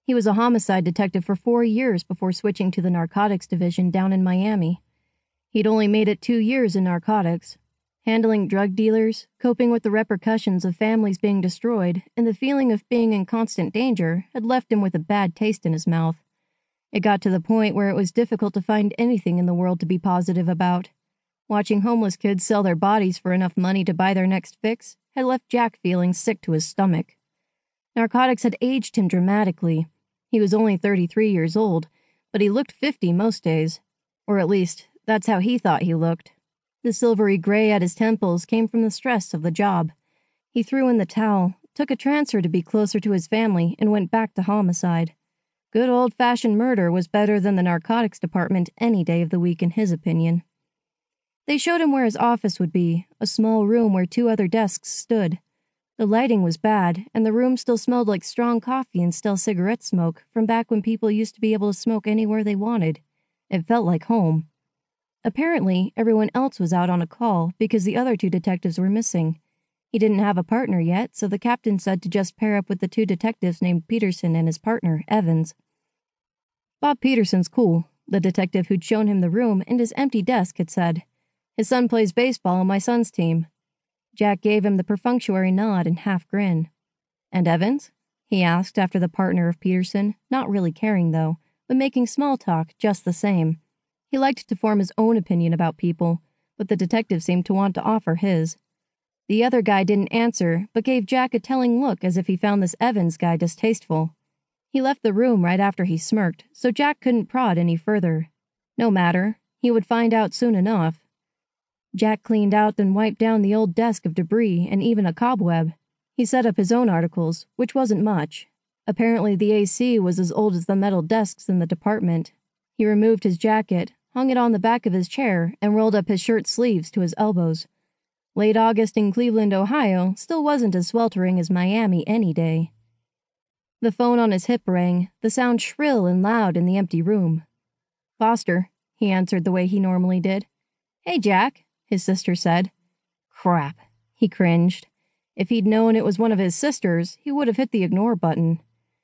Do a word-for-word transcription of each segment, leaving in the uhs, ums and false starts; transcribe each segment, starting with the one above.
He was a homicide detective for four years before switching to the narcotics division down in Miami. He'd only made it two years in narcotics. Handling drug dealers, coping with the repercussions of families being destroyed, and the feeling of being in constant danger had left him with a bad taste in his mouth. It got to the point where it was difficult to find anything in the world to be positive about. Watching homeless kids sell their bodies for enough money to buy their next fix had left Jack feeling sick to his stomach. Narcotics had aged him dramatically. He was only thirty-three years old, but he looked fifty most days. Or at least, that's how he thought he looked. The silvery gray at his temples came from the stress of the job. He threw in the towel, took a transfer to be closer to his family, and went back to homicide. Good old-fashioned murder was better than the narcotics department any day of the week in his opinion. They showed him where his office would be, a small room where two other desks stood. The lighting was bad, and the room still smelled like strong coffee and stale cigarette smoke from back when people used to be able to smoke anywhere they wanted. It felt like home. Apparently, everyone else was out on a call because the other two detectives were missing. He didn't have a partner yet, so the captain said to just pair up with the two detectives named Peterson and his partner, Evans. Bob Peterson's cool, the detective who'd shown him the room and his empty desk had said. His son plays baseball on my son's team. Jack gave him the perfunctory nod and half grin. And Evans? He asked after the partner of Peterson, not really caring though, but making small talk just the same. He liked to form his own opinion about people, but the detective seemed to want to offer his. The other guy didn't answer, but gave Jack a telling look as if he found this Evans guy distasteful. He left the room right after he smirked, so Jack couldn't prod any further. No matter, he would find out soon enough. Jack cleaned out and wiped down the old desk of debris and even a cobweb. He set up his own articles, which wasn't much. Apparently the A C was as old as the metal desks in the department. He removed his jacket, hung it on the back of his chair, and rolled up his shirt sleeves to his elbows. Late August in Cleveland, Ohio, still wasn't as sweltering as Miami any day. The phone on his hip rang, the sound shrill and loud in the empty room. Foster, he answered the way he normally did. Hey, Jack, his sister said. Crap, he cringed. If he'd known it was one of his sisters, he would have hit the ignore button.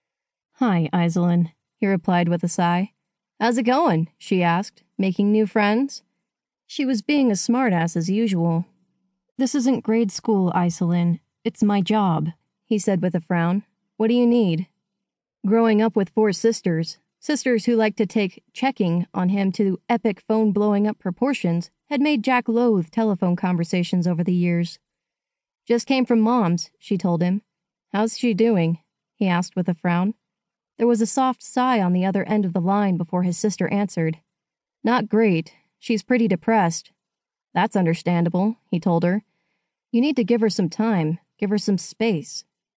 Hi, Iselin, he replied with a sigh. How's it going? She asked, making new friends. She was being a smartass as usual. This isn't grade school, Iselin. It's my job, he said with a frown. What do you need? Growing up with four sisters, sisters who liked to take checking on him to epic phone-blowing-up proportions, had made Jack loathe telephone conversations over the years. Just came from Mom's, she told him. How's she doing? He asked with a frown. There was a soft sigh on the other end of the line before his sister answered. Not great. She's pretty depressed. That's understandable, he told her. You need to give her some time, give her some space.